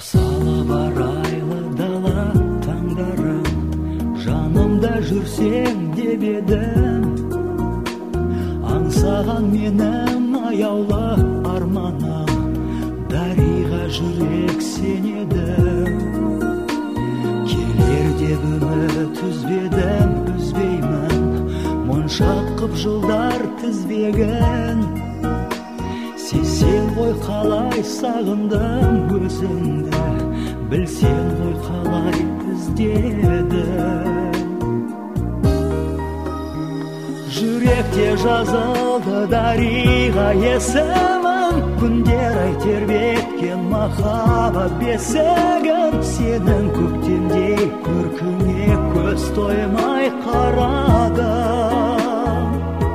сала барайлы дала таңдарым, жанымда жүрсең деп едім. Аңсаған менің аяулы арманым, дариға жүрек сенеді. Келер деп үміт үзбедім, үзбеймін, моншақ қып жылдар тізбегін. Сен ғой қалай сағындым өзіңді, білсең ғой қалай іздедім. Жүректе жазылды дариға есімің, күндер ай тербеткен махаббат бесігін. Сенің көктемдей көркіңе көз тоймай қарадым.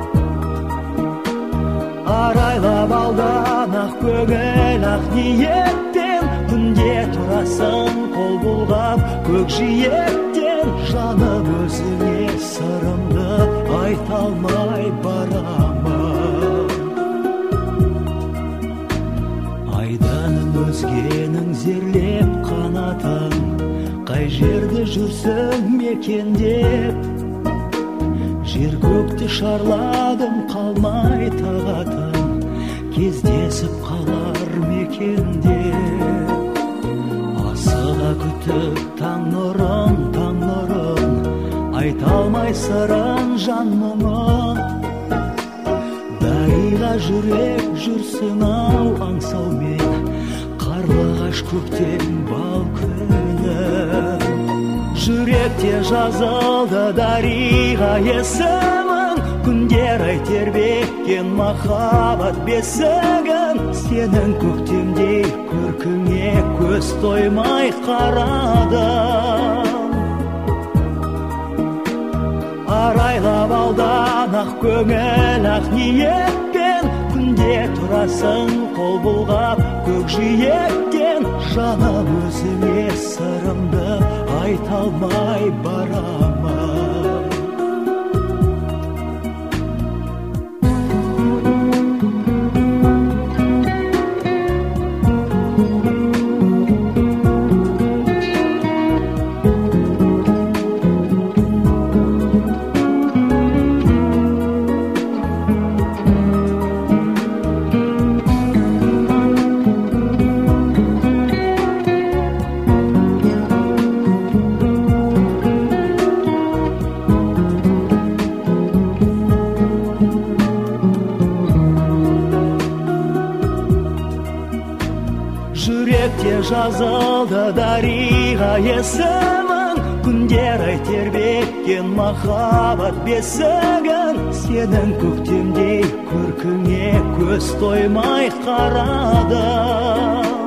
Арайлап алдан ақ көңіл ақ ниеттен, күнде тұрасың қол бұлғап көкжиектен. Жаным өзіңе сырымды айта алмай барамын. Айдан өзгенің зерлеп қанатын, қай жерде жүрсің мекендеп. Жер көкті шарладым қалмай тағатын, кездесіп қалар мекенде. Асыға күтіп таң нұрын, айта алмай сырын жан мұңын. Дариға жүрек жүрсің ау аңсаумен, қарлығаш көктем бал күні. Жүректе жазылды дариға есімің, күндер ай тербеткен махаббат бесігін. Сенің көктемдей көркіңе көз тоймай қарадым. Арайлап алдан ақ көңіл ақ ниетпен, күнде тұрасың қол бұлғап көкжиектен. Жаным өзіңе сырымды айта алмай барамын. Жүректе жазылды дариға есімің, күндер ай тербеткен махаббат бесігін. Сенің көктемдей көркіңе көз тоймай қарадым.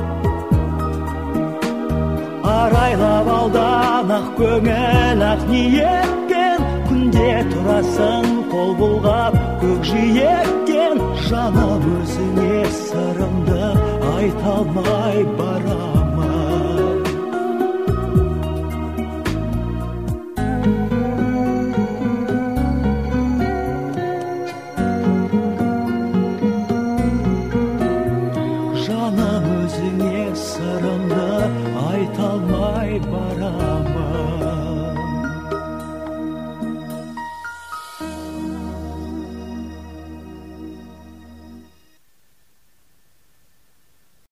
Арайлап алдан ақ көңіл ақ ниетпен, күнде тұрасың қол бұлғап көкжиектен. Жаным өзіңе сырымды айта алмай барамын. Жаным өзіңе сырымды айта алмай барамын.